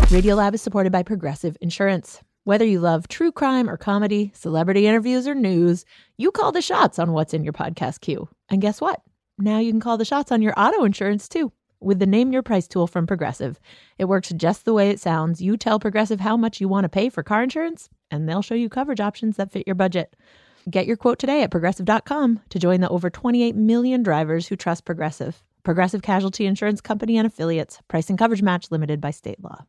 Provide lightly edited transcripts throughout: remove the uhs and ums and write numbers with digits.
Radiolab is supported by Progressive Insurance. Whether you love true crime or comedy, celebrity interviews or news, you call the shots on what's in your podcast queue. And guess what? Now you can call the shots on your auto insurance too with the Name Your Price tool from Progressive. It works just the way it sounds. You tell Progressive how much you want to pay for car insurance, and they'll show you coverage options that fit your budget. Get your quote today at Progressive.com to join the over 28 million drivers who trust Progressive. Progressive Casualty Insurance Company and Affiliates. Price and coverage match limited by state law.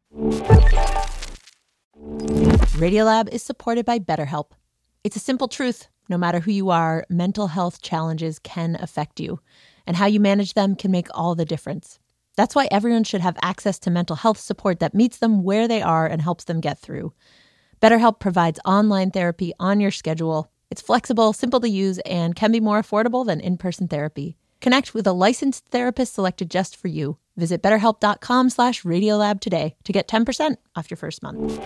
Radiolab is supported by BetterHelp. It's a simple truth. No matter who you are, mental health challenges can affect you, and how you manage them can make all the difference. That's why everyone should have access to mental health support that meets them where they are and helps them get through. BetterHelp provides online therapy on your schedule. It's flexible, simple to use, and can be more affordable than in-person therapy. Connect with a licensed therapist selected just for you. Visit BetterHelp.com/Radiolab today to get 10% off your first month.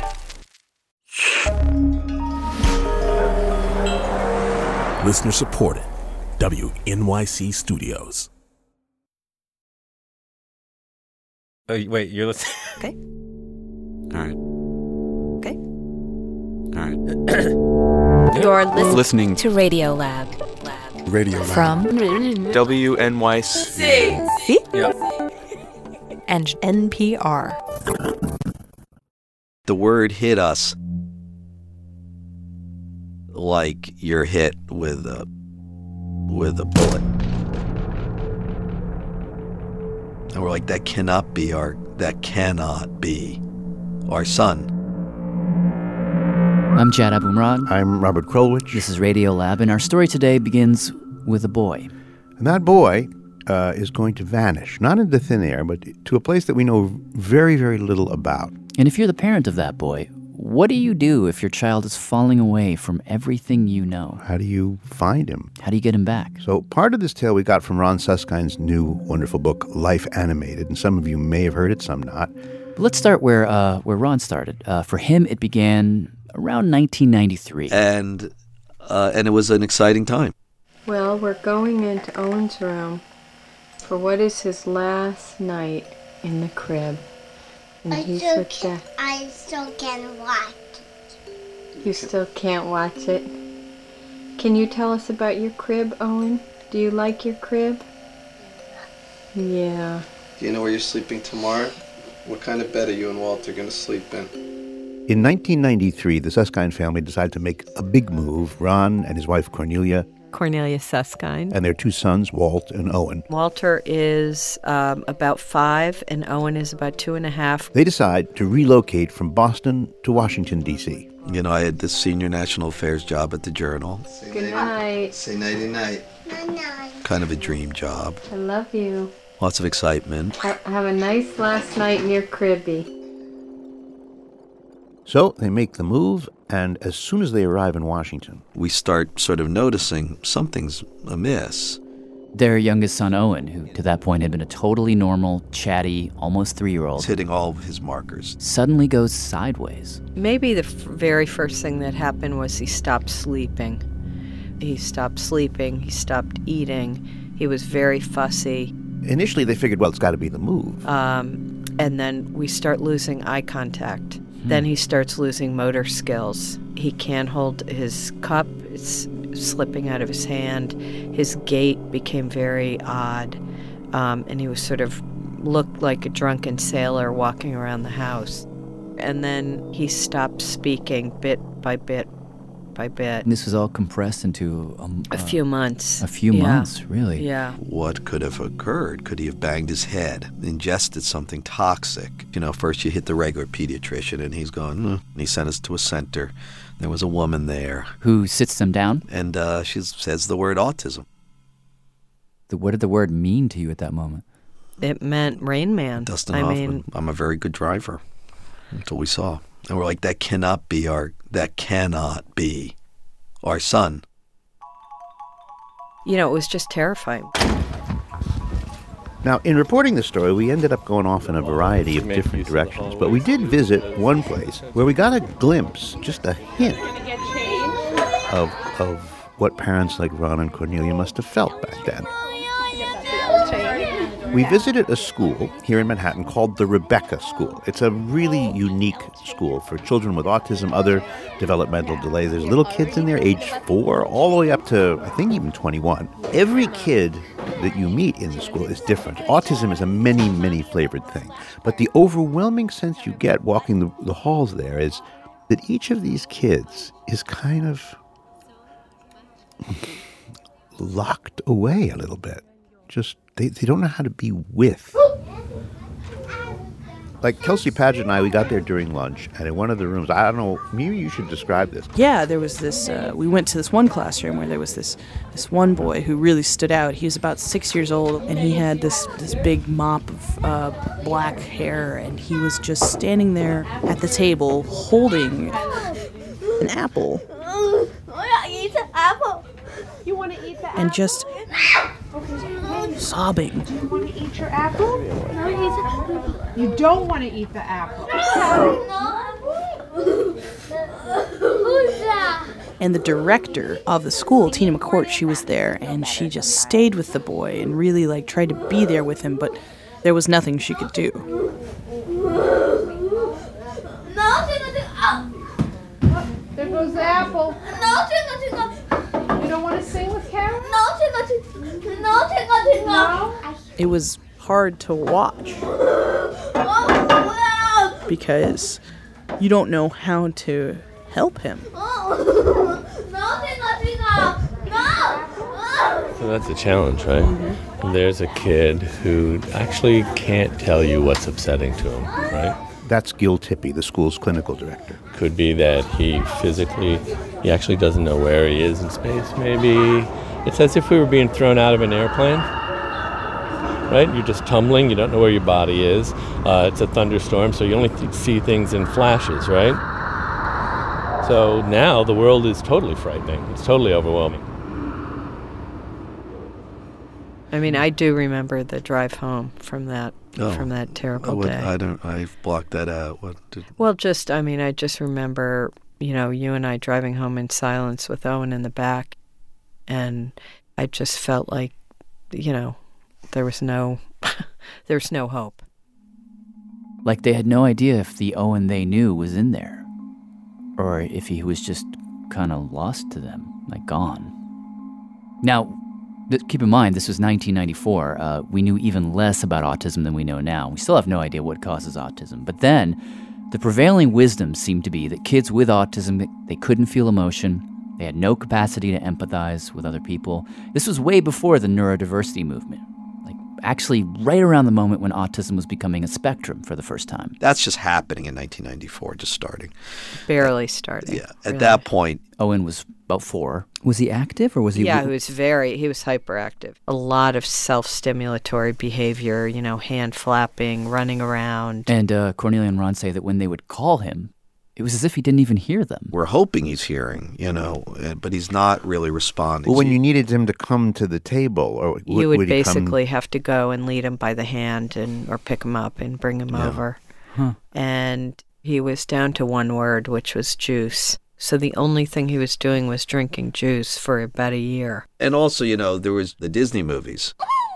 Listener supported. WNYC Studios. Oh, wait, you're listening? Okay. All right. Okay. All right. You're listening to Radiolab. Radio From WNYC. See? Yep. And NPR. The word hit us like you're hit with a bullet. And we're like, that cannot be our son. I'm Jad Abumrad. I'm Robert Krulwich. This is Radiolab, and our story today begins with a boy. And that boy is going to vanish, not into thin air, but to a place that we know very, very little about. And if you're the parent of that boy, what do you do if your child is falling away from everything you know? How do you find him? How do you get him back? So part of this tale we got from Ron Suskind's new wonderful book, Life Animated, and some of you may have heard it, some not. But let's start where Ron started. For him, it began around 1993. And it was an exciting time. Well, we're going into Owen's room for what is his last night in the crib. And I still can't watch it. You still can't watch it? Can you tell us about your crib, Owen? Do you like your crib? Yeah. Do you know where you're sleeping tomorrow? What kind of bed are you and Walter going to sleep in? In 1993, the Suskind family decided to make a big move. Ron and his wife Cornelia Suskind. and their two sons, Walt and Owen. Walter is about 5 and Owen is about 2.5. They decide to relocate from Boston to Washington, D.C. You know, I had this senior national affairs job at the Journal. Good night. Say nighty-night. Night-night. Kind of a dream job. I love you. Lots of excitement. Have a nice last night in your cribby. So they make the move, and as soon as they arrive in Washington, We start sort of noticing something's amiss. Their youngest son, Owen, who to that point had been a totally normal, chatty, almost 3-year-old, It's hitting all of his markers. suddenly goes sideways. Maybe the very first thing that happened was he stopped sleeping. He stopped sleeping. He stopped eating. He was very fussy. initially they figured, well, it's got to be the move. And then we start losing eye contact. Then he starts losing motor skills. He can't hold his cup. It's slipping out of his hand. His gait became very odd. And he was sort of looked like a drunken sailor walking around the house. And then he stopped speaking bit by bit by bit. And this was all compressed into A few months. A few months, really. Yeah. What could have occurred? Could he have banged his head, ingested something toxic? You know, first you hit the regular pediatrician, and he's going, and he sent us to a center. There was a woman there. Who sits them down? And she says the word autism. What did the word mean to you at that moment? It meant Rain Man. Dustin Hoffman, I'm a very good driver. That's what we saw. And we're like, that cannot be our son. You know, it was just terrifying. Now, in reporting the story, we ended up going off in a variety of different directions, but we did visit one place where we got a glimpse, just a hint, of what parents like Ron and Cornelia must have felt back then. We visited a school here in Manhattan called the Rebecca School. It's a really unique school for children with autism, other developmental delays. There's little kids in there, age 4, all the way up to, I think, even 21. Every kid that you meet in the school is different. Autism is a many, many flavored thing. But the overwhelming sense you get walking the halls there is that each of these kids is kind of locked away a little bit. Just, they don't know how to be with. Like Kelsey Padgett and I, we got there during lunch, and in one of the rooms, I don't know, maybe you should describe this. Yeah, there was this, we went to this one classroom where there was this one boy who really stood out. He was about 6 years old, and he had this big mop of black hair, and he was just standing there at the table holding an apple. I want to eat the apple. You want to eat the apple? And just sobbing. Do you want to eat your apple? No, you don't want to eat the apple. Who's that? And the director of the school, Tina McCourt, she was there, and she just stayed with the boy and really tried to be there with him, but there was nothing she could do. There goes the apple. You don't want to sing with Karen? No. It was hard to watch because you don't know how to help him. So that's a challenge, right? Mm-hmm. There's a kid who actually can't tell you what's upsetting to him, right? That's Gil Tippy, the school's clinical director. Could be that he actually doesn't know where he is in space, maybe. It's as if we were being thrown out of an airplane, right? You're just tumbling, you don't know where your body is. It's a thunderstorm, so you only see things in flashes, right? So now the world is totally frightening. It's totally overwhelming. I mean, I do remember the drive home from that terrible day. I've blocked that out. I just remember, you and I driving home in silence with Owen in the back, and I just felt like, there was no hope. Like they had no idea if the Owen they knew was in there, or if he was just kind of lost to them, gone. Now, keep in mind, this was 1994. We knew even less about autism than we know now. We still have no idea what causes autism. But then, the prevailing wisdom seemed to be that kids with autism, they couldn't feel emotion. They had no capacity to empathize with other people. This was way before the neurodiversity movement. Actually, right around the moment when autism was becoming a spectrum for the first time. That's just happening in 1994, just starting. Barely starting. Yeah, at that point. Owen was about 4. Was he active or was he... Yeah, he was hyperactive. A lot of self-stimulatory behavior, hand flapping, running around. And Cornelia and Ron say that when they would call him, it was as if he didn't even hear them. We're hoping he's hearing, but he's not really responding. Well, when you needed him to come to the table, or you would basically have to go and lead him by the hand or pick him up and bring him over. Huh. And he was down to one word, which was juice. So the only thing he was doing was drinking juice for about a year. And also, there was the Disney movies.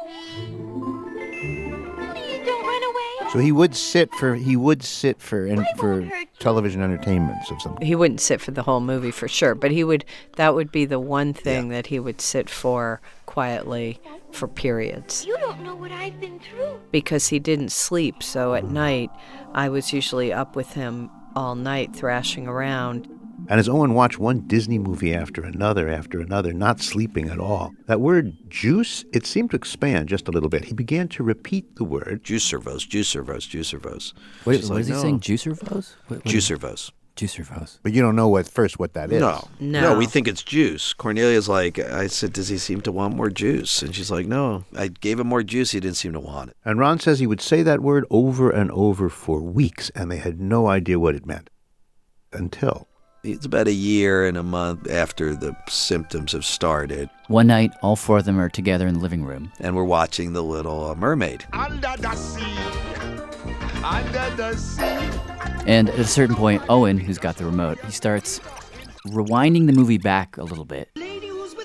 So he would sit for television entertainments of some kind. He wouldn't sit for the whole movie for sure, but that would be the one thing that he would sit for quietly for periods. You don't know what I've been through. Because he didn't sleep, so at night I was usually up with him all night thrashing around. And as Owen watched one Disney movie after another, not sleeping at all, that word juice, it seemed to expand just a little bit. He began to repeat the word. Juicervos, juicervos, juicervos. Wait, what is he saying? Juicervos? Juicervos. Juicervos. But you don't know what that is. No, we think it's juice. Cornelia's like, I said, does he seem to want more juice? And she's like, no, I gave him more juice. He didn't seem to want it. And Ron says he would say that word over and over for weeks, and they had no idea what it meant. Until... It's about a year and a month after the symptoms have started. One night, all 4 of them are together in the living room. And we're watching The Little Mermaid. Under the sea. Under the sea. And at a certain point, Owen, who's got the remote, he starts rewinding the movie back a little bit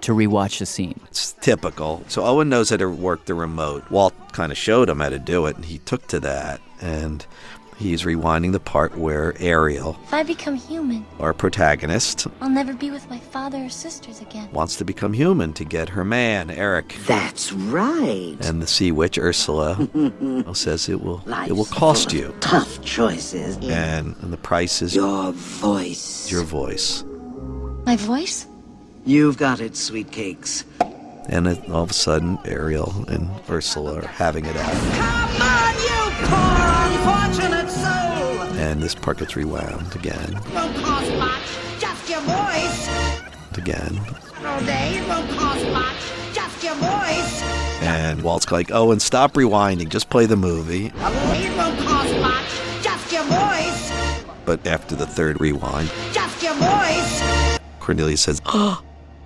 to rewatch the scene. It's typical. So Owen knows how to work the remote. Walt kind of showed him how to do it, and he took to that. And he's rewinding the part where Ariel, If I become human, our protagonist, I'll never be with my father or sisters again. wants to become human to get her man, Eric. That's right. And the sea witch, Ursula, says it will cost you. Tough choices. And the price is your voice. Your voice. My voice? You've got it, sweet cakes. And then all of a sudden, Ariel and Ursula are having it out. Come on, you poor unfortunate soul! And this part gets rewound again. Won't cost much, just your voice. Again. All day, it won't cost much, just your voice. And Walt's like, Owen, stop rewinding, just play the movie. All day, it won't cost much, just your voice. But after the third rewind, Just your voice. Cornelia says, oh,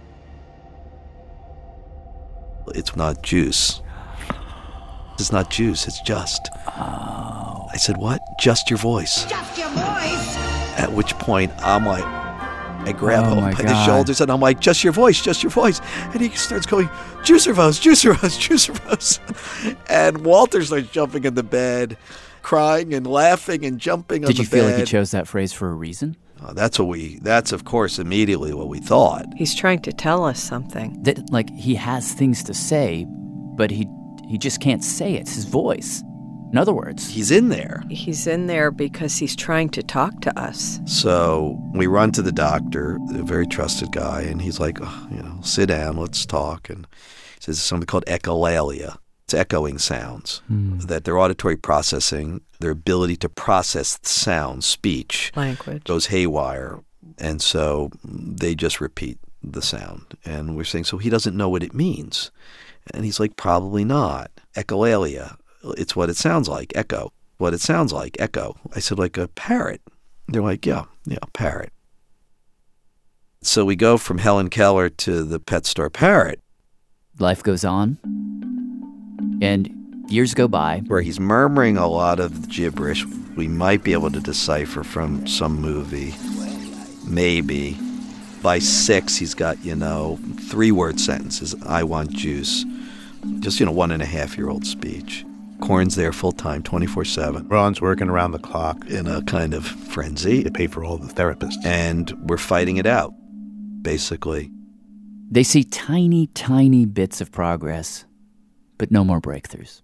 it's not juice. It's not juice, it's just. I said, what? Just your voice. Just your voice. At which point, I'm like, I grab him by the shoulders and I'm like, just your voice, just your voice. And he starts going, juicervose, juicervose, juicervose. And Walter starts jumping in the bed, crying and laughing and jumping on the bed. Did you feel like he chose that phrase for a reason? That's of course immediately what we thought. He's trying to tell us something. That, like, he has things to say, but he just can't say it. It's his voice. In other words, he's in there. He's in there because he's trying to talk to us. So we run to the doctor, a very trusted guy, and he's like, sit down, let's talk. And he says it's something called echolalia. It's echoing sounds, that their auditory processing, their ability to process sound, speech, language, goes haywire. And so they just repeat the sound. And we're saying, so he doesn't know what it means. And he's like, probably not. Echolalia. It's what it sounds like, echo. What it sounds like, echo. I said, like a parrot. They're like, yeah, parrot. So we go from Helen Keller to the pet store parrot. Life goes on, and years go by. Where he's murmuring a lot of gibberish we might be able to decipher from some movie. Maybe. By 6, he's got, 3-word sentences. I want juice. Just, 1.5-year-old speech. Corn's there full-time, 24/7. Ron's working around the clock. In a kind of frenzy. To pay for all the therapists. And we're fighting it out, basically. They see tiny, tiny bits of progress, but no more breakthroughs.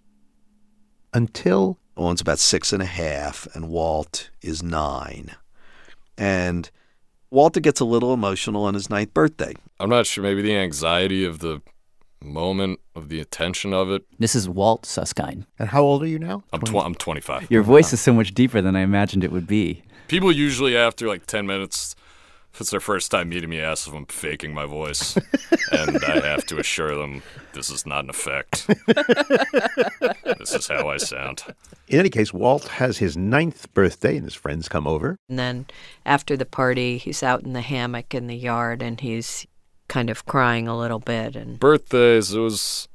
Until Owen's about 6.5, and Walt is 9. And Walter gets a little emotional on his 9th birthday. I'm not sure, maybe the anxiety of the moment, of the attention of it. This is Walt Suskind. And how old are you now? I'm 25. Your voice is so much deeper than I imagined it would be. People usually, after like 10 minutes, if it's their first time meeting me, ask if I'm faking my voice. And I have to assure them this is not an effect. This is how I sound. In any case, Walt has his 9th birthday and his friends come over. And then after the party, he's out in the hammock in the yard and he's kind of crying a little bit. And birthdays, I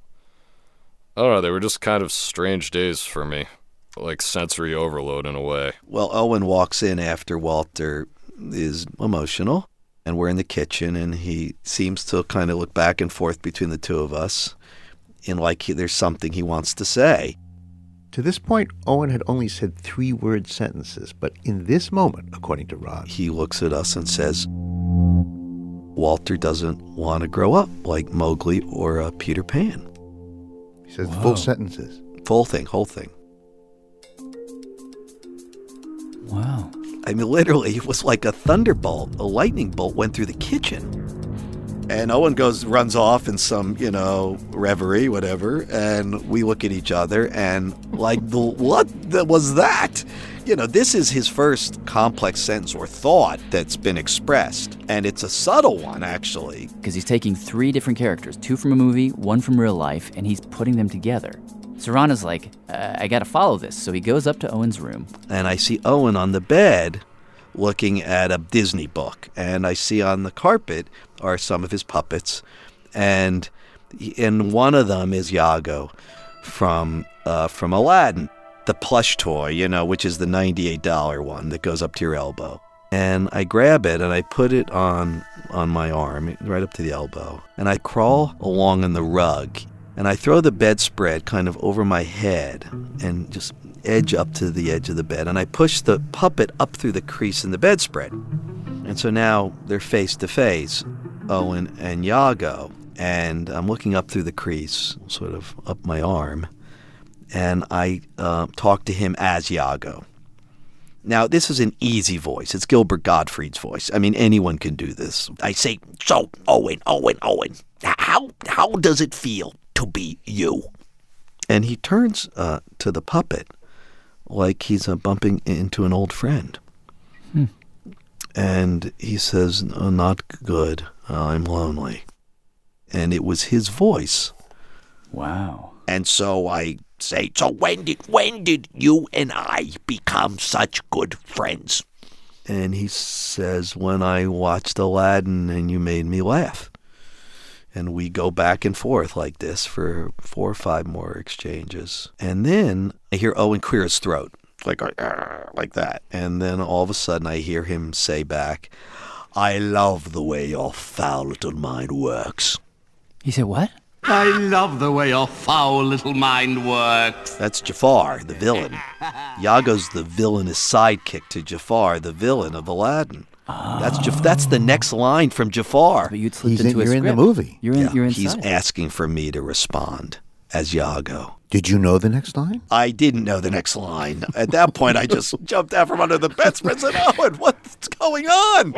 don't know, they were just kind of strange days for me. Like sensory overload in a way. Well, Owen walks in after Walter is emotional, and we're in the kitchen, and he seems to kind of look back and forth between the two of us in like there's something he wants to say. To this point, Owen had only said 3-word sentences, but in this moment, according to Rod, he looks at us and says, Walter doesn't want to grow up like Mowgli or Peter Pan. He says full sentences. Full thing, whole thing. Wow. I mean, literally, it was like a thunderbolt. A lightning bolt went through the kitchen. And Owen runs off in some, reverie, whatever. And we look at each other and like, what was that? This is his first complex sentence or thought that's been expressed. And it's a subtle one, actually. Because he's taking 3 different characters, 2 from a movie, 1 from real life, and he's putting them together. Serrana's like, I got to follow this. So he goes up to Owen's room. And I see Owen on the bed looking at a Disney book. And I see on the carpet are some of his puppets. And one of them is Iago from Aladdin. The plush toy, which is the $98 one that goes up to your elbow. And I grab it and I put it on my arm, right up to the elbow. And I crawl along on the rug. And I throw the bedspread kind of over my head and just edge up to the edge of the bed. And I push the puppet up through the crease in the bedspread. And so now they're face to face, Owen and Iago. And I'm looking up through the crease, sort of up my arm. And I talk to him as Iago. Now, this is an easy voice. It's Gilbert Gottfried's voice. I mean, anyone can do this. I say, so, Owen, how does it feel to be you? And he turns to the puppet like he's bumping into an old friend. And he says, "No, not good. I'm lonely." And it was his voice. Wow. And so I say, "So when did you and I become such good friends?" And he says, "When I watched Aladdin and you made me laugh." And we go back and forth like this for 4 or 5 more exchanges. And then I hear Owen clear his throat, like that. And then all of a sudden I hear him say back, "I love the way your foul little mind works." He said what? I love the way your foul little mind works. That's Jafar, the villain. Iago's the villainous sidekick to Jafar, the villain of Aladdin. That's the next line from Jafar. But you'd slipped into a script. You're in the movie. You're inside. He's asking for me to respond as Iago. Did you know the next line? I didn't know the next line. At that point, I just jumped out from under the bedspread and said, "Owen, what's going on?"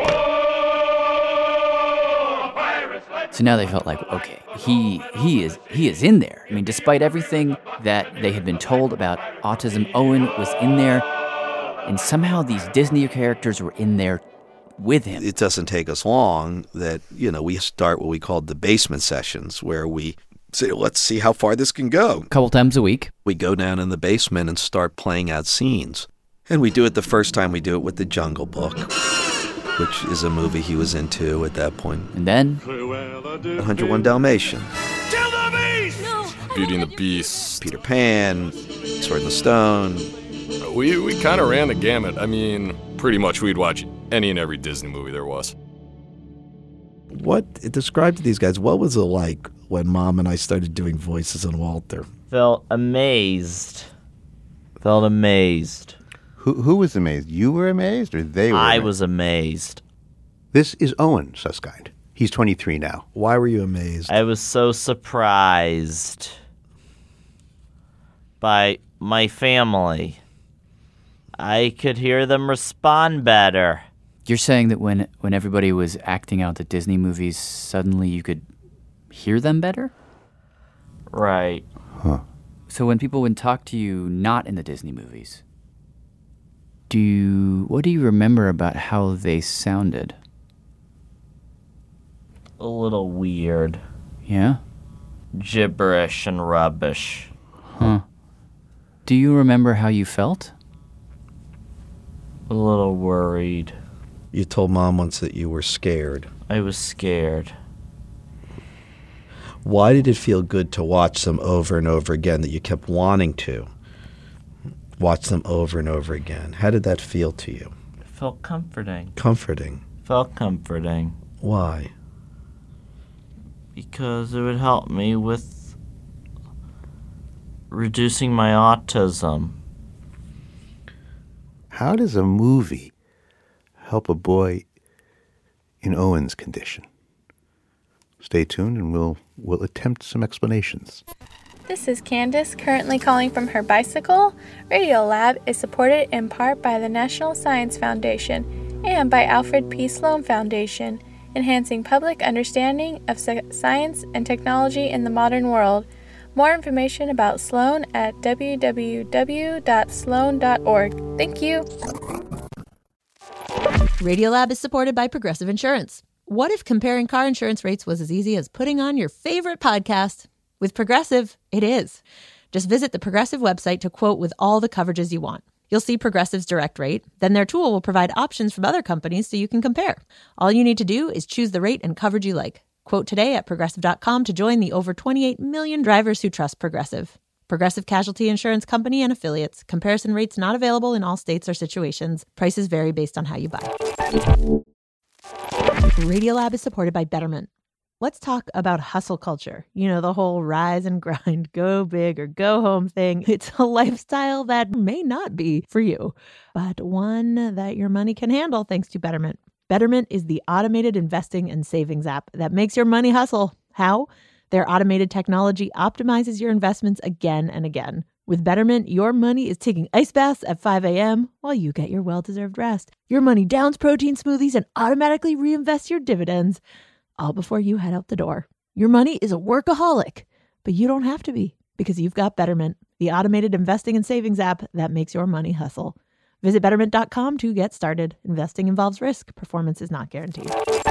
So now they felt like, okay, he is in there. I mean, despite everything that they had been told about autism, Owen was in there, and somehow these Disney characters were in there with him. It doesn't take us long that, we start what we called the basement sessions, where we say, let's see how far this can go. A couple times a week. We go down in the basement and start playing out scenes. And we do it the first time we do it with The Jungle Book, which is a movie he was into at that point. And then 101 Dalmatians. Kill the beast! No. Beauty and the Beast. Peter Pan, Sword in the Stone. We kind of ran the gamut. I mean, pretty much we'd watch any and every Disney movie there was. Describe to these guys, what was it like when Mom and I started doing voices on Walter? Felt amazed. Who was amazed? You were amazed, or they were? I was amazed. This is Owen Suskind. He's 23 now. Why were you amazed? I was so surprised by my family. I could hear them respond better. You're saying that when everybody was acting out the Disney movies, suddenly you could hear them better? Right. Huh. So when people would talk to you not in the Disney movies, what do you remember about how they sounded? A little weird. Yeah? Gibberish and rubbish. Huh. Do you remember how you felt? A little worried. You told Mom once that you were scared. I was scared. Why did it feel good to watch them over and over again, that you kept wanting to watch them over and over again? How did that feel to you? It felt comforting. Comforting? Felt comforting. Why? Because it would help me with reducing my autism. How does a movie help a boy in Owen's condition? Stay tuned and we'll attempt some explanations. This is Candace, currently calling from her bicycle. Radiolab is supported in part by the National Science Foundation and by Alfred P. Sloan Foundation, enhancing public understanding of science and technology in the modern world. More information about Sloan at www.sloan.org. Thank you. Radiolab is supported by Progressive Insurance. What if comparing car insurance rates was as easy as putting on your favorite podcast? With Progressive, it is. Just visit the Progressive website to quote with all the coverages you want. You'll see Progressive's direct rate. Then their tool will provide options from other companies so you can compare. All you need to do is choose the rate and coverage you like. Quote today at Progressive.com to join the over 28 million drivers who trust Progressive. Progressive Casualty Insurance Company and Affiliates. Comparison rates not available in all states or situations. Prices vary based on how you buy. Radiolab is supported by Betterment. Let's talk about hustle culture. You know, the whole rise and grind, go big or go home thing. It's a lifestyle that may not be for you, but one that your money can handle thanks to Betterment. Betterment is the automated investing and savings app that makes your money hustle. How? Their automated technology optimizes your investments again and again. With Betterment, your money is taking ice baths at 5 a.m. while you get your well-deserved rest. Your money downs protein smoothies and automatically reinvests your dividends, all before you head out the door. Your money is a workaholic, but you don't have to be, because you've got Betterment, the automated investing and savings app that makes your money hustle. Visit Betterment.com to get started. Investing involves risk. Performance is not guaranteed.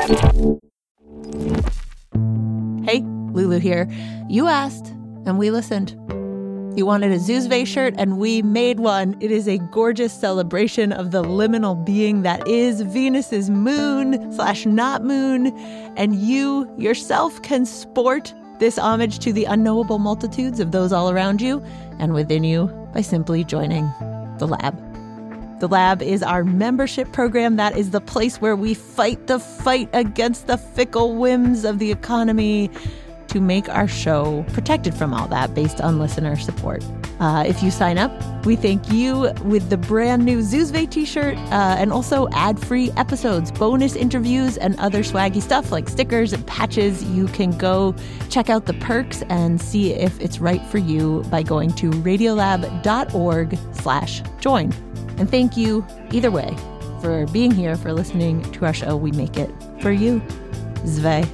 Hey, Lulu here. You asked, and we listened. You wanted a Zuzve shirt, and we made one. It is a gorgeous celebration of the liminal being that is Venus's moon/not moon, and you yourself can sport this homage to the unknowable multitudes of those all around you and within you by simply joining the Lab. The Lab is our membership program that is the place where we fight the fight against the fickle whims of the economy to make our show protected from all that based on listener support. If you sign up, we thank you with the brand new Zuzve t-shirt and also ad-free episodes, bonus interviews, and other swaggy stuff like stickers and patches. You can go check out the perks and see if it's right for you by going to radiolab.org/join. And thank you either way for being here, for listening to our show. We make it for you. Zve.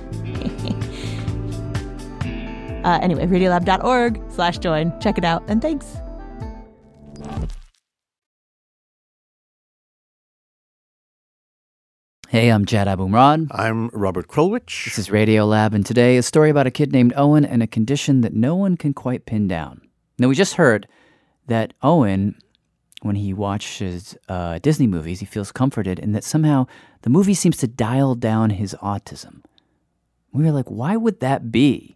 Anyway, radiolab.org/join. Check it out, and thanks. Hey, I'm Jad Abumrad. I'm Robert Krulwich. This is Radiolab, and today a story about a kid named Owen and a condition that no one can quite pin down. Now, we just heard that Owen, when he watches Disney movies, he feels comforted, and that somehow the movie seems to dial down his autism. We were like, why would that be?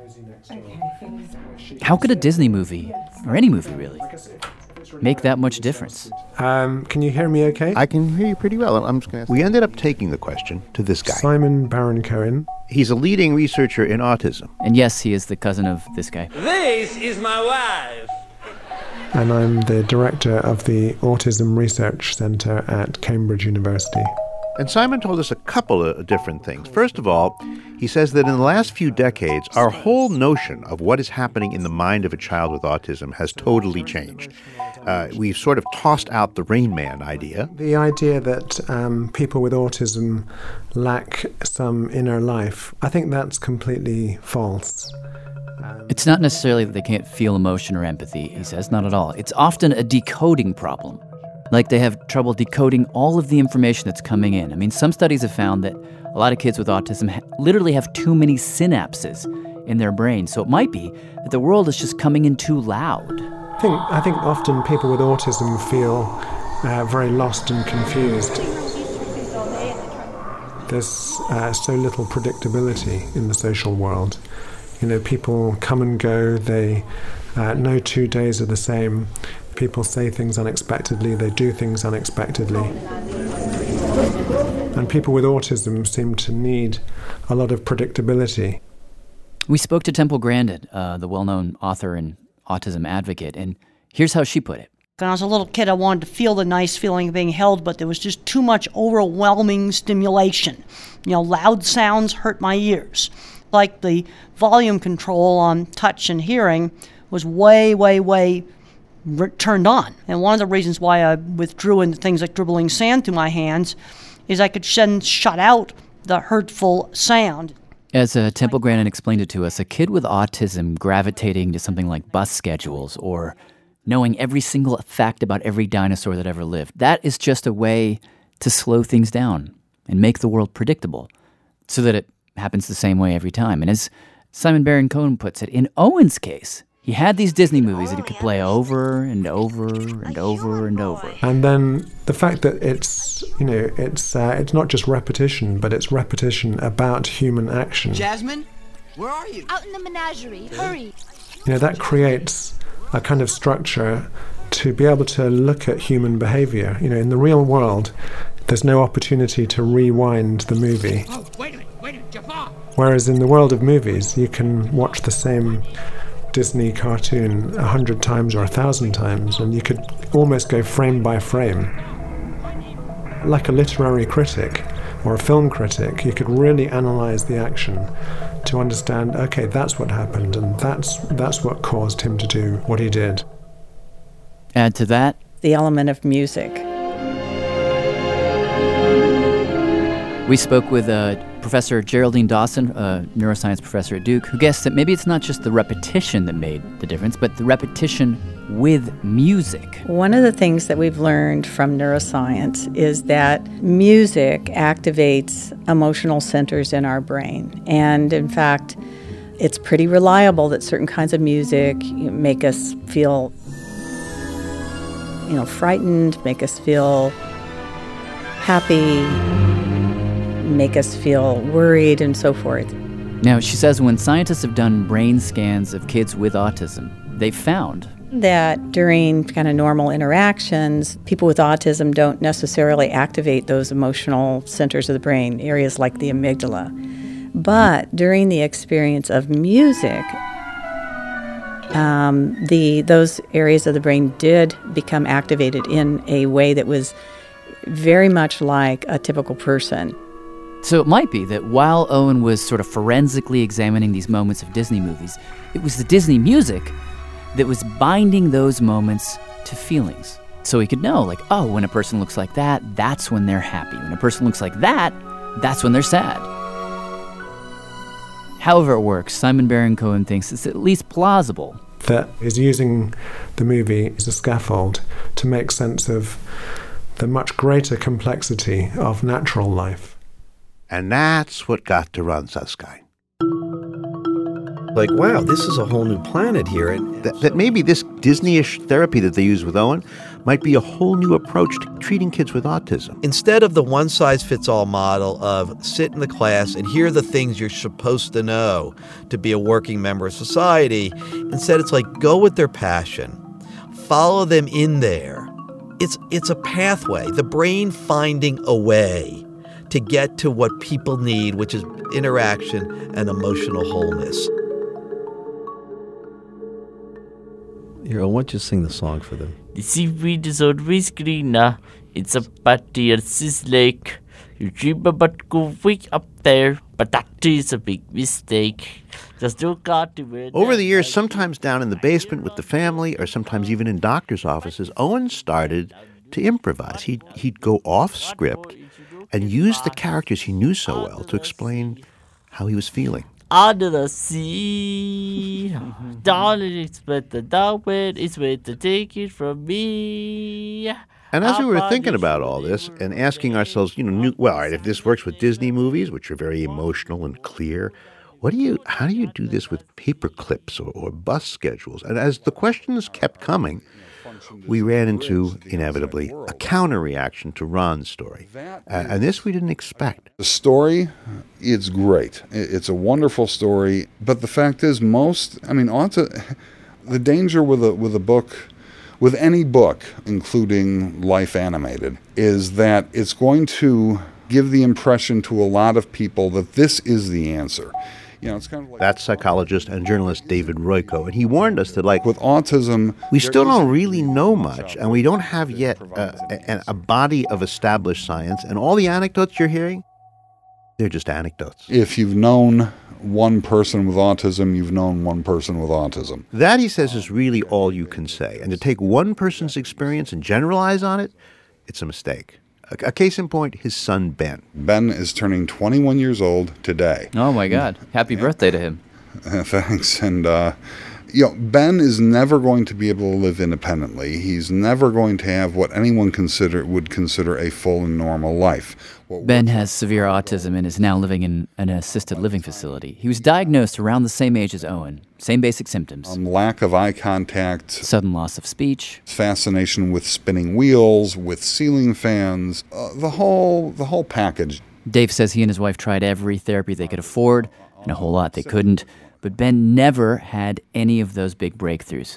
How could a Disney movie, or any movie really, make that much difference? Can you hear me okay? I can hear you pretty well. I'm just going to... We ended up taking the question to this guy. Simon Baron-Cohen. He's a leading researcher in autism. And yes, he is the cousin of this guy. This is my wife. And I'm the director of the Autism Research Centre at Cambridge University. And Simon told us a couple of different things. First of all, he says that in the last few decades, our whole notion of what is happening in the mind of a child with autism has totally changed. We've sort of tossed out the Rain Man idea. The idea that people with autism lack some inner life, I think that's completely false. It's not necessarily that they can't feel emotion or empathy, he says, not at all. It's often a decoding problem. Like they have trouble decoding all of the information that's coming in. I mean, some studies have found that a lot of kids with autism literally have too many synapses in their brain. So it might be that the world is just coming in too loud. I think often people with autism feel very lost and confused. There's so little predictability in the social world. You know, people come and go. They no 2 days are the same. People say things unexpectedly, they do things unexpectedly. And people with autism seem to need a lot of predictability. We spoke to Temple Grandin, the well-known author and autism advocate, and here's how she put it. When I was a little kid, I wanted to feel the nice feeling of being held, but there was just too much overwhelming stimulation. You know, loud sounds hurt my ears. Like the volume control on touch and hearing was way turned on. And one of the reasons why I withdrew into things like dribbling sand through my hands is I could shut out the hurtful sound. As Temple Grandin explained it to us, a kid with autism gravitating to something like bus schedules or knowing every single fact about every dinosaur that ever lived, that is just a way to slow things down and make the world predictable so that it happens the same way every time. And as Simon Baron-Cohen puts it, in Owen's case, he had these Disney movies that he could play over and over and over and over. And then the fact that it's not just repetition, but it's repetition about human action. Jasmine, where are you? Out in the menagerie. Hurry. You know, that creates a kind of structure to be able to look at human behavior. You know, in the real world, there's no opportunity to rewind the movie. Oh, wait a minute, Jafar! Whereas in the world of movies, you can watch the same Disney cartoon 100 times or 1,000 times, and you could almost go frame by frame. Like a literary critic or a film critic, you could really analyze the action to understand, okay, that's what happened, and that's what caused him to do what he did. Add to that the element of music. We spoke with Professor Geraldine Dawson, a neuroscience professor at Duke, who guessed that maybe it's not just the repetition that made the difference, but the repetition with music. One of the things that we've learned from neuroscience is that music activates emotional centers in our brain. And in fact, it's pretty reliable that certain kinds of music make us feel, frightened, make us feel happy, make us feel worried, and so forth. Now, she says when scientists have done brain scans of kids with autism, they found that during kind of normal interactions, people with autism don't necessarily activate those emotional centers of the brain, areas like the amygdala. But during the experience of music, those areas of the brain did become activated in a way that was very much like a typical person. So it might be that while Owen was sort of forensically examining these moments of Disney movies, it was the Disney music that was binding those moments to feelings. So he could know, like, oh, when a person looks like that, that's when they're happy. When a person looks like that, that's when they're sad. However it works, Simon Baron-Cohen thinks it's at least plausible that is using the movie as a scaffold to make sense of the much greater complexity of natural life. And that's what got to Ron Suskind. Like, wow, this is a whole new planet here. And that maybe this Disney-ish therapy that they use with Owen might be a whole new approach to treating kids with autism. Instead of the one-size-fits-all model of sit in the class and hear the things you're supposed to know to be a working member of society, instead it's like go with their passion, follow them in there. It's a pathway, the brain finding a way to get to what people need, which is interaction and emotional wholeness. Here, why don't you sing the song for them? The seaweed is always greener. It's a Battius lake. You dream about going up there, but that is a big mistake. Just look out to it. Over the years, sometimes down in the basement with the family, or sometimes even in doctors' offices, Owen started to improvise. He'd go off script and use the characters he knew so well to explain how he was feeling. Under the sea, darling, it's better that way. It's way to take it from me. And as we were thinking about all this and asking ourselves, all right, if this works with Disney movies, which are very emotional and clear, how do you do this with paper clips or bus schedules? And as the questions kept coming, we ran into, inevitably, a counter-reaction to Ron's story. And this we didn't expect. The story, it's great. It's a wonderful story. But the fact is, the danger with a book, with any book, including Life Animated, is that it's going to give the impression to a lot of people that this is the answer. It's kind of like that's psychologist and journalist David Royko, and he warned us that, like, with autism, we still don't really know much, and we don't have yet a body of established science, and all the anecdotes you're hearing, they're just anecdotes. If you've known one person with autism, you've known one person with autism. That, he says, is really all you can say, and to take one person's experience and generalize on it, it's a mistake. A case in point, his son, Ben. Ben is turning 21 years old today. Oh, my God. Happy birthday to him. Thanks. And, Ben is never going to be able to live independently. He's never going to have what anyone would consider a full and normal life. Ben has severe autism and is now living in an assisted living facility. He was diagnosed around the same age as Owen. Same basic symptoms. Lack of eye contact. Sudden loss of speech. Fascination with spinning wheels, with ceiling fans. The whole package. Dave says he and his wife tried every therapy they could afford, and a whole lot they couldn't. But Ben never had any of those big breakthroughs.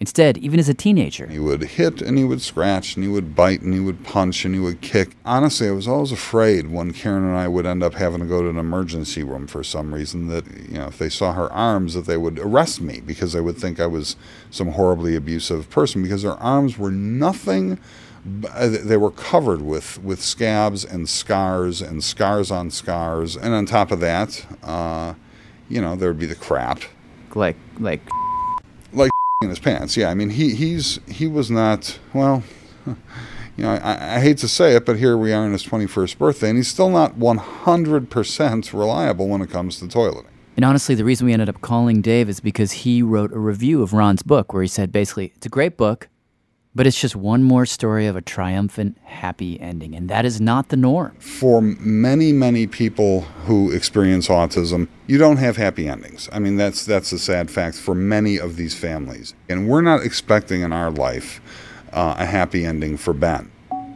Instead, even as a teenager, he would hit and he would scratch and he would bite and he would punch and he would kick. Honestly, I was always afraid when Karen and I would end up having to go to an emergency room for some reason that, if they saw her arms, that they would arrest me because they would think I was some horribly abusive person, because her arms were nothing. They were covered with scabs and scars on scars. And on top of that, there would be the crap. Like in his pants. Yeah, I mean, he was not, well, I hate to say it, but here we are on his 21st birthday, and he's still not 100% reliable when it comes to toileting. And honestly, the reason we ended up calling Dave is because he wrote a review of Ron's book where he said, basically, it's a great book, but it's just one more story of a triumphant, happy ending, and that is not the norm. For many, many people who experience autism, you don't have happy endings. I mean, that's a sad fact for many of these families. And we're not expecting in our life a happy ending for Ben.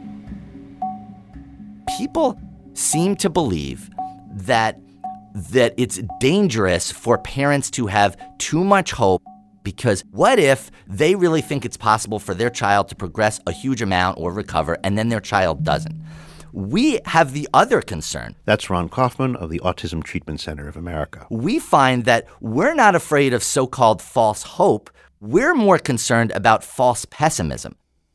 People seem to believe that it's dangerous for parents to have too much hope, because what if they really think it's possible for their child to progress a huge amount or recover, and then their child doesn't? We have the other concern. That's Ron Kaufman of the Autism Treatment Center of America. We find that we're not afraid of so-called false hope. We're more concerned about false pessimism.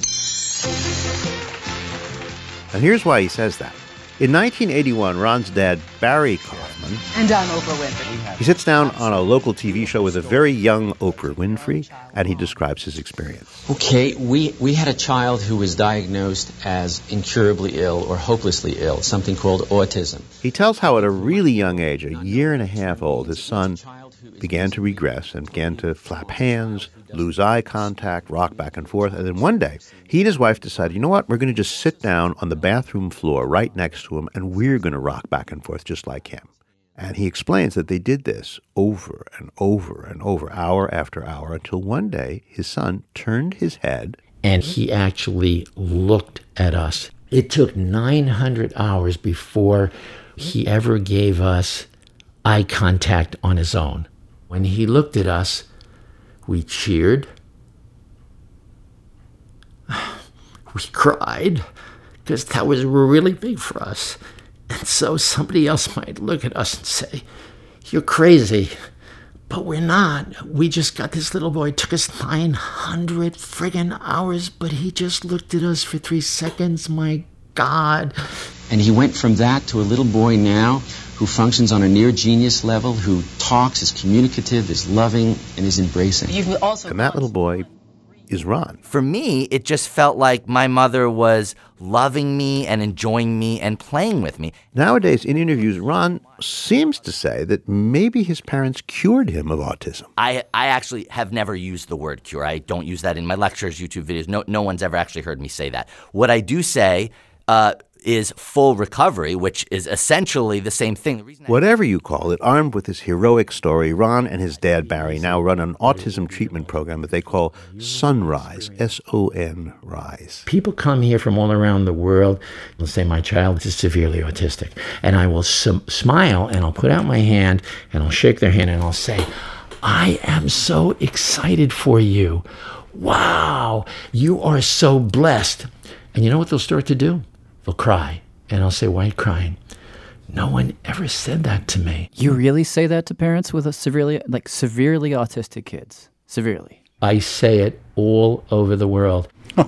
And here's why he says that. In 1981, Ron's dad, Barry Kaufman, and I'm Oprah Winfrey. He sits down on a local TV show with a very young Oprah Winfrey, and he describes his experience. Okay, we had a child who was diagnosed as incurably ill or hopelessly ill, something called autism. He tells how at a really young age, a year and a half old, his son began to regress and began to flap hands, lose eye contact, rock back and forth. And then one day, he and his wife decided, you know what, we're going to just sit down on the bathroom floor right next to him, and we're going to rock back and forth just like him. And he explains that they did this over and over and over, hour after hour, until one day his son turned his head. And he actually looked at us. It took 900 hours before he ever gave us eye contact on his own. When he looked at us, we cheered. We cried, because that was really big for us. And so somebody else might look at us and say, you're crazy. But we're not. We just got this little boy. It took us 900 friggin' hours, but he just looked at us for 3 seconds. My God. And he went from that to a little boy now who functions on a near genius level, who talks, is communicative, is loving, and is embracing. And that little boy is Ron. For me, it just felt like my mother was loving me and enjoying me and playing with me. Nowadays, in interviews, Ron seems to say that maybe his parents cured him of autism. I actually have never used the word cure. I don't use that in my lectures, YouTube videos. No one's ever actually heard me say that. What I do say is full recovery, which is essentially the same thing. Whatever you call it, armed with this heroic story, Ron and his dad, Barry, now run an autism treatment program that they call Sunrise, S-O-N-Rise. People come here from all around the world and say, my child is severely autistic. And I will smile, and I'll put out my hand, and I'll shake their hand, and I'll say, I am so excited for you. Wow, you are so blessed. And you know what they'll start to do? They'll cry. And I'll say, why are you crying? No one ever said that to me. You really say that to parents with a severely autistic kids? Severely? I say it all over the world.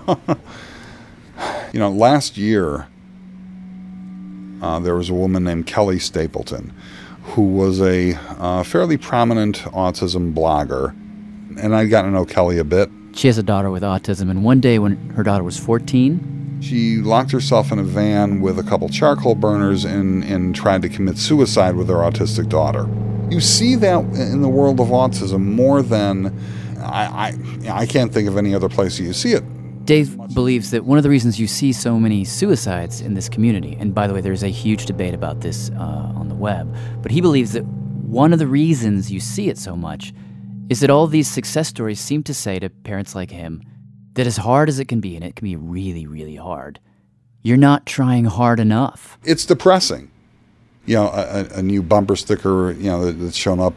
Last year, there was a woman named Kelly Stapleton who was a fairly prominent autism blogger. And I'd gotten to know Kelly a bit. She has a daughter with autism, and one day when her daughter was 14, she locked herself in a van with a couple charcoal burners and tried to commit suicide with her autistic daughter. You see that in the world of autism more than I can't think of any other place you see it. Dave believes that one of the reasons you see so many suicides in this community, and by the way, there's a huge debate about this on the web, but he believes that one of the reasons you see it so much is that all these success stories seem to say to parents like him that as hard as it can be, and it can be really, really hard, you're not trying hard enough. It's depressing. A new bumper sticker, that's shown up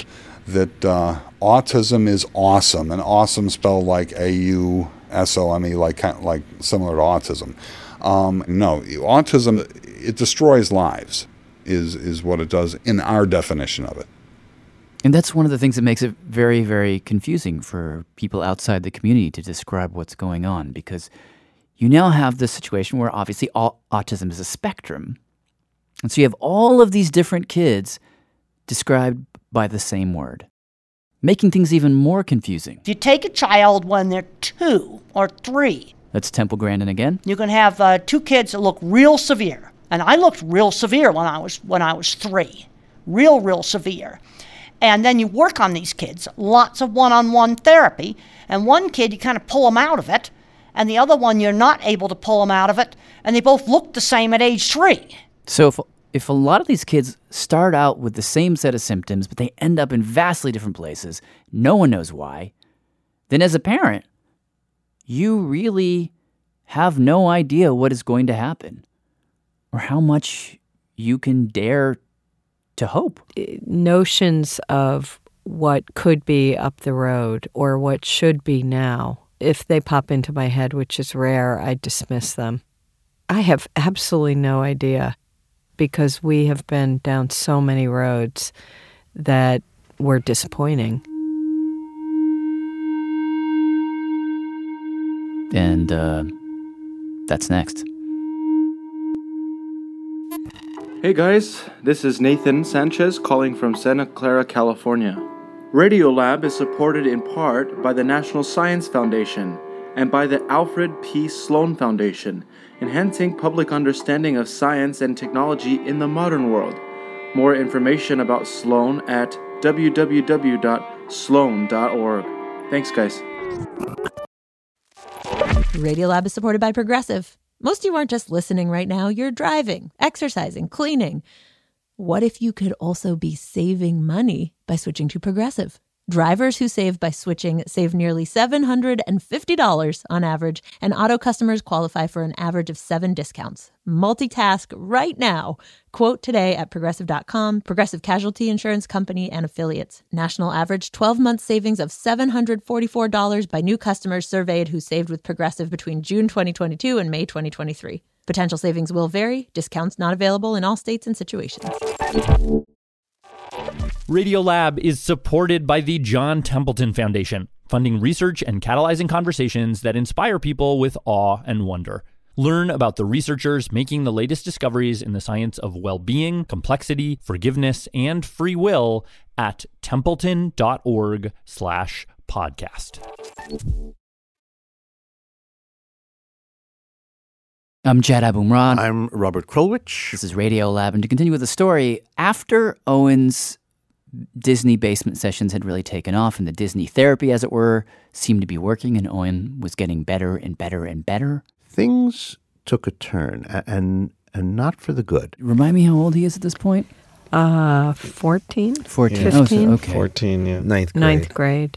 that autism is awesome, and awesome spelled like AUSOME, like similar to autism. No, autism, it destroys lives, is what it does in our definition of it. And that's one of the things that makes it very, very confusing for people outside the community to describe what's going on, because you now have this situation where obviously autism is a spectrum. And so you have all of these different kids described by the same word, making things even more confusing. If you take a child when they're 2 or 3, That's Temple Grandin again. you can have 2 kids that look real severe. And I looked real severe when I was 3. Real severe. And then you work on these kids, lots of one-on-one therapy. And one kid, you kind of pull them out of it. And the other one, you're not able to pull them out of it. And they both look the same at age 3. So if a lot of these kids start out with the same set of symptoms, but they end up in vastly different places, no one knows why, then as a parent, you really have no idea what is going to happen or how much you can dare to hope. Notions of what could be up the road or what should be now, if they pop into my head, which is rare, I dismiss them. I have absolutely no idea, because we have been down so many roads that were disappointing. And that's next. Hey guys, this is Nathan Sanchez calling from Santa Clara, California. Radiolab is supported in part by the National Science Foundation and by the Alfred P. Sloan Foundation, enhancing public understanding of science and technology in the modern world. More information about Sloan at www.sloan.org. Thanks, guys. Radiolab is supported by Progressive. Most of you aren't just listening right now, you're driving, exercising, cleaning. What if you could also be saving money by switching to Progressive? Drivers who save by switching save nearly $750 on average, and auto customers qualify for an average of 7 discounts. Multitask right now. Quote today at Progressive.com. Progressive Casualty Insurance Company and Affiliates. National average 12-month savings of $744 by new customers surveyed who saved with Progressive between June 2022 and May 2023. Potential savings will vary. Discounts not available in all states and situations. Radiolab is supported by the John Templeton Foundation, funding research and catalyzing conversations that inspire people with awe and wonder. Learn about the researchers making the latest discoveries in the science of well-being, complexity, forgiveness, and free will at templeton.org/podcast. I'm Jad Abumrad. I'm Robert Krulwich. This is Radiolab. And to continue with the story, after Owen's Disney basement sessions had really taken off and the Disney therapy, as it were, seemed to be working and Owen was getting better and better and better, things took a turn, and not for the good. Remind me how old he is at this point? 14? 14. 15? Oh, so, okay. 14, yeah. Ninth grade.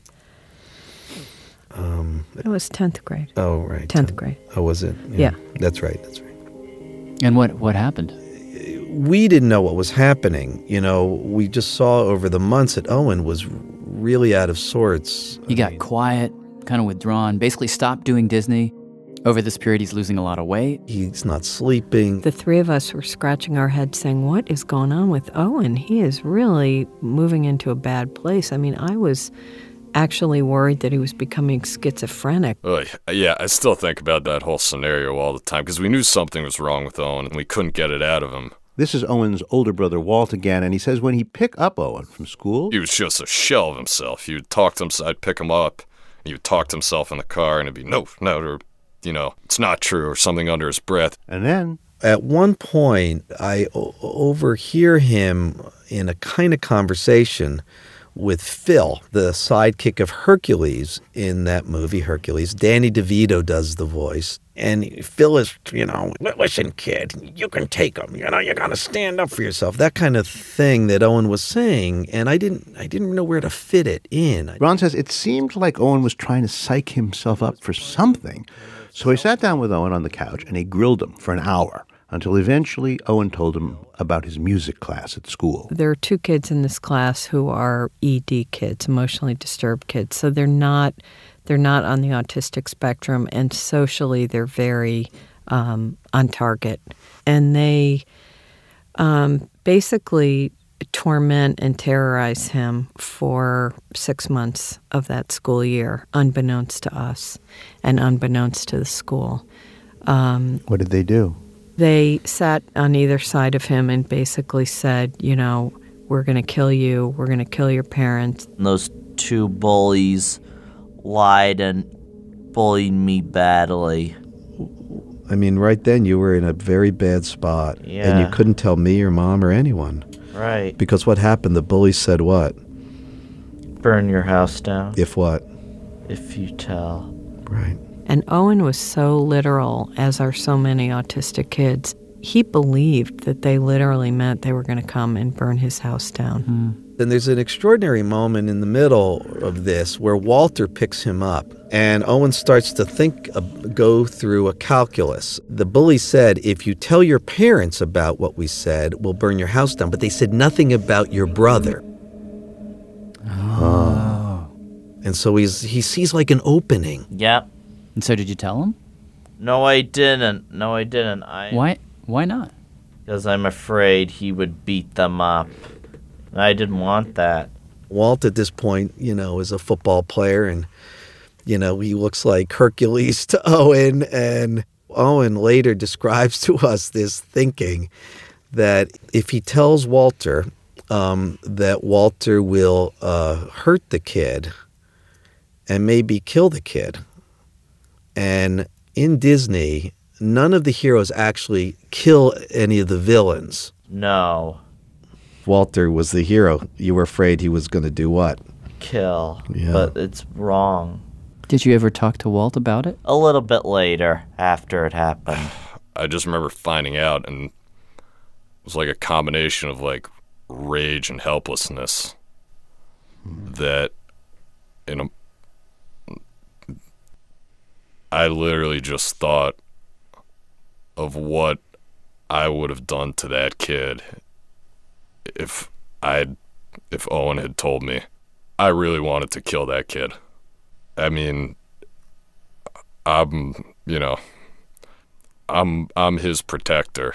It was 10th grade. Oh, right. 10th grade. Oh, was it? Yeah. That's right. And what happened? We didn't know what was happening. You know, we just saw over the months that Owen was really out of sorts. He got quiet, kind of withdrawn, basically stopped doing Disney. Over this period, he's losing a lot of weight. He's not sleeping. The three of us were scratching our heads saying, what is going on with Owen? He is really moving into a bad place. I mean, I was actually worried that he was becoming schizophrenic. Yeah, I still think about that whole scenario all the time because we knew something was wrong with Owen and we couldn't get it out of him. This is Owen's older brother, Walt, again, and he says when he picked up Owen from school... He was just a shell of himself. He would talk to himself, I'd pick him up, and he would talk to himself in the car, and it'd be, no, or, you know, it's not true, or something under his breath. And then... At one point, I overhear him in a kind of conversation with Phil, the sidekick of Hercules in that movie, Hercules. Danny DeVito does the voice. And Phil is, you know, listen, kid, you can take them. You know, you got to stand up for yourself. That kind of thing that Owen was saying. And I didn't know where to fit it in. Ron says it seemed like Owen was trying to psych himself up for something. So he sat down with Owen on the couch and he grilled him for an hour until eventually Owen told him about his music class at school. There are 2 kids in this class who are ED kids, emotionally disturbed kids. So they're not on the autistic spectrum, and socially they're very on target. And they basically torment and terrorize him for 6 months of that school year, unbeknownst to us and unbeknownst to the school. What did they do? They sat on either side of him and basically said, we're going to kill you. We're going to kill your parents. Those 2 bullies lied and bullied me badly. I mean, right then you were in a very bad spot. Yeah. And you couldn't tell me or Mom or anyone. Right. Because what happened, the bullies said what? Burn your house down. If what? If you tell. Right. And Owen was so literal, as are so many autistic kids. He believed that they literally meant they were going to come and burn his house down. Then there's an extraordinary moment in the middle of this where Walter picks him up, and Owen starts to go through a calculus. The bully said, if you tell your parents about what we said, we'll burn your house down. But they said nothing about your brother. Oh. And so he sees like an opening. Yep. And so did you tell him? No, I didn't. Why not? Because I'm afraid he would beat them up. I didn't want that. Walt, at this point, is a football player, and, he looks like Hercules to Owen. And Owen later describes to us this thinking that if he tells Walter that Walter will hurt the kid and maybe kill the kid. And in Disney, none of the heroes actually kill any of the villains. No. Walter was the hero. You were afraid he was going to do what? Kill. Yeah. But it's wrong. Did you ever talk to Walt about it? A little bit later, after it happened. I just remember finding out, and it was like a combination of like rage and helplessness that I literally just thought of what I would have done to that kid if Owen had told me. I really wanted to kill that kid. I mean, I'm his protector.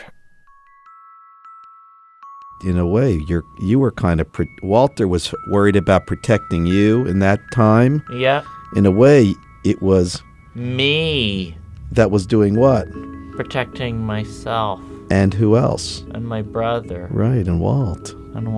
In a way, you were kind of Walter was worried about protecting you in that time. Yeah. In a way, it was me that was doing what? Protecting myself. And who else? And my brother. Right, and Walt.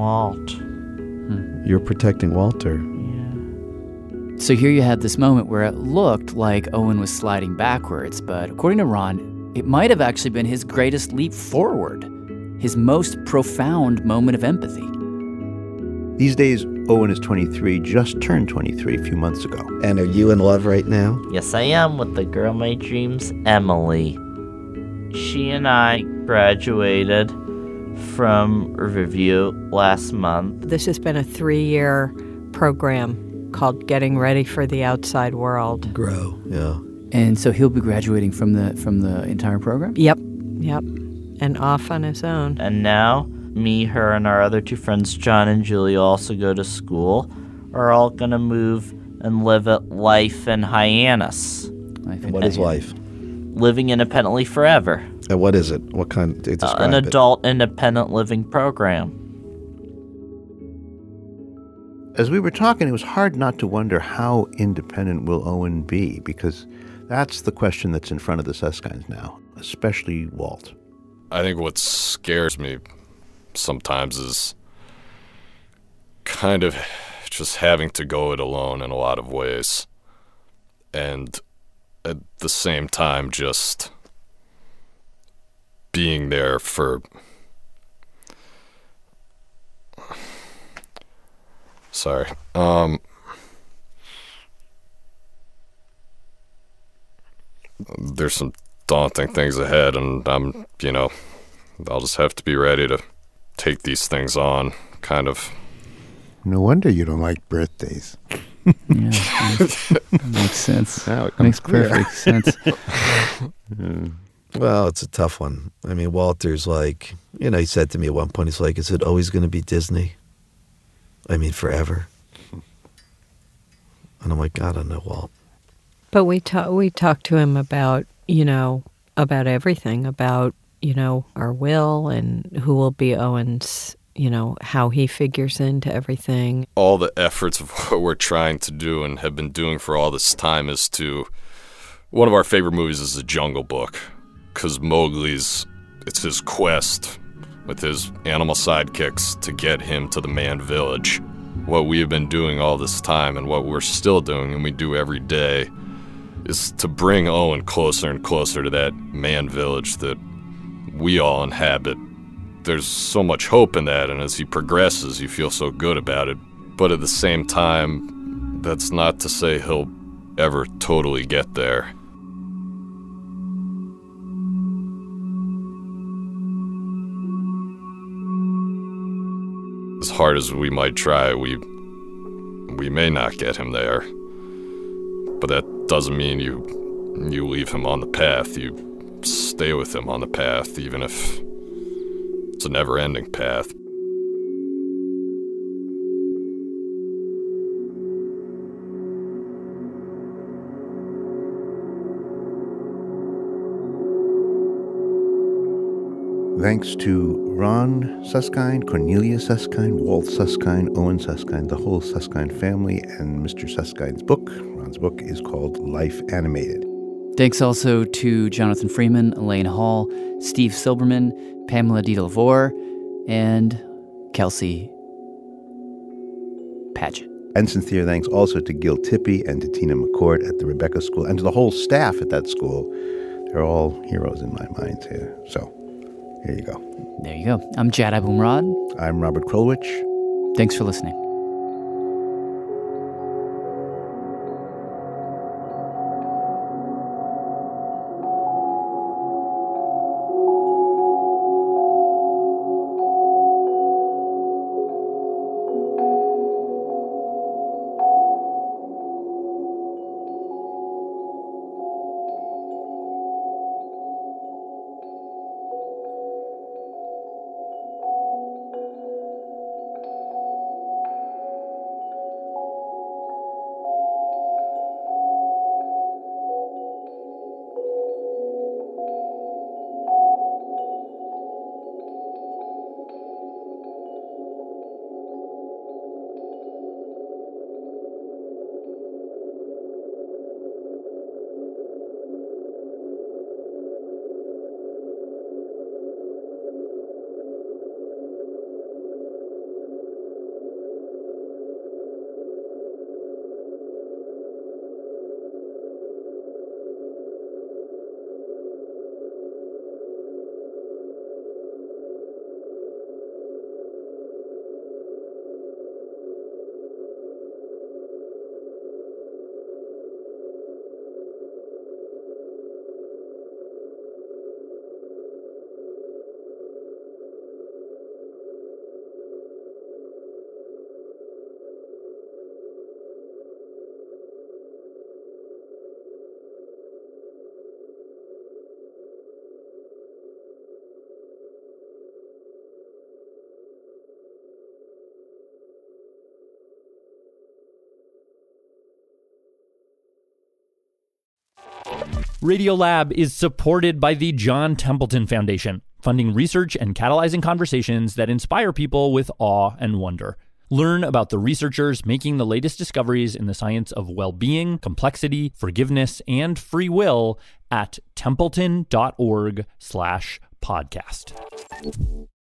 You're protecting Walter. Yeah. So here you had this moment where it looked like Owen was sliding backwards, but according to Ron, it might have actually been his greatest leap forward, his most profound moment of empathy. These days, Owen is 23, just turned 23 a few months ago. And are you in love right now? Yes, I am, with the girl of my dreams, Emily. She and I graduated from Riverview last month. This has been a 3-year program called Getting Ready for the Outside World. Grow, yeah. And so he'll be graduating from the entire program? Yep. And off on his own. And now, me, her, and our other 2 friends, John and Julie, also go to school, are all going to move and live at Life in Hyannis. What is life? Living independently forever. And what is it? What kind? Describe an adult independent living program. As we were talking, it was hard not to wonder how independent will Owen be, because that's the question that's in front of the Susskines now, especially Walt. I think what scares me sometimes is kind of just having to go it alone in a lot of ways. And at the same time, just being there for... Sorry. There's some daunting things ahead, and I'll just have to be ready to take these things on, kind of. No wonder you don't like birthdays. That makes sense. Makes perfect sense. Well, it's a tough one. I mean, Walter's like, he said to me at one point, he's like, is it always going to be Disney? I mean, forever? And I'm like, I don't know, Walt. But we talked to him about, about everything, about, our will and who will be Owen's, how he figures into everything. All the efforts of what we're trying to do and have been doing for all this time is to... One of our favorite movies is The Jungle Book, because Mowgli's, it's his quest with his animal sidekicks to get him to the man village. What we have been doing all this time and what we're still doing and we do every day is to bring Owen closer and closer to that man village that we all inhabit. There's so much hope in that, and as he progresses, you feel so good about it. But at the same time, that's not to say he'll ever totally get there. As hard as we might try, we may not get him there. But that doesn't mean you leave him on the path. You stay with him on the path, even if it's a never-ending path. Thanks to Ron Suskind, Cornelia Suskind, Walt Suskind, Owen Suskind, the whole Suskind family, and Mr. Suskind's book. Ron's book is called Life Animated. Thanks also to Jonathan Freeman, Elaine Hall, Steve Silberman, Pamela DeDelvore, and Kelsey Padgett. And sincere thanks also to Gil Tippy and to Tina McCord at the Rebecca School and to the whole staff at that school. They're all heroes in my mind here. So, here you go. There you go. I'm Jad Abumrad. I'm Robert Krulwich. Thanks for listening. Radiolab is supported by the John Templeton Foundation, funding research and catalyzing conversations that inspire people with awe and wonder. Learn about the researchers making the latest discoveries in the science of well-being, complexity, forgiveness, and free will at templeton.org/podcast.